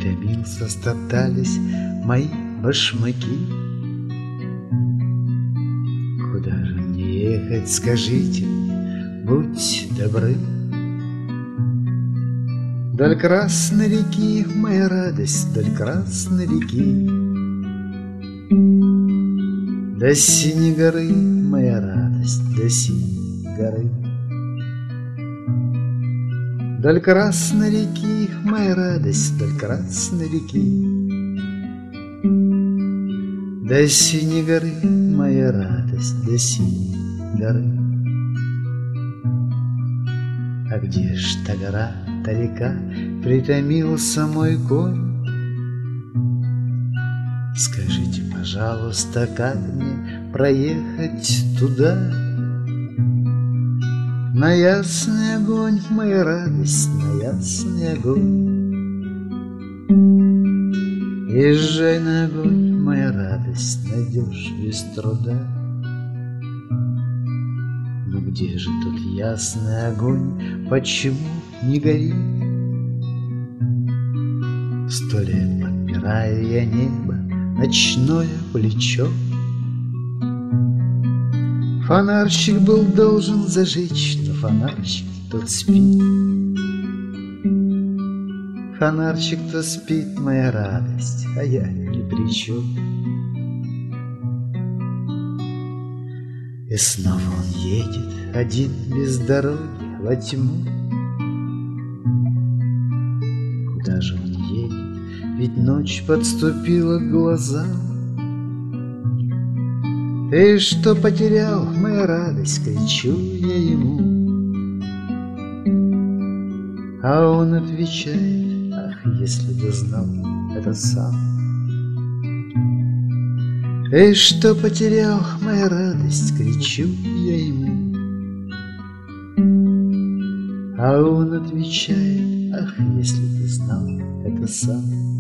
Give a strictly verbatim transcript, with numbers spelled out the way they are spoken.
Притомился, стоптались мои башмаки. Куда же мне ехать, скажите, будьте добры? Вдоль Красной реки, моя радость, вдоль Красной реки. До синей горы, моя радость, до синей горы. Вдоль Красной реки, моя радость, вдоль Красной реки. До синей горы, моя радость, до синей горы. А где ж та гора, та река, притомился мой конь? Скажите, пожалуйста, как мне проехать туда? На ясный огонь, моя радость, на ясный огонь. Езжай на огонь, моя радость, найдешь без труда. Но где же тот ясный огонь, почему не горит? Сто лет подпираю я небо, ночное плечо. Фонарщик был должен зажечь, но фонарщик тот спит. Фонарщик-то спит, моя радость, а я ни при чем. И снова он едет один без дороги во тьму. Куда же он едет, ведь ночь подступила к глазам. Ты что потерял, моя радость, кричу я ему. А он отвечает: ах, если бы знал это сам. Ты что потерял, моя радость, кричу я ему. А он отвечает: ах, если бы знал это сам.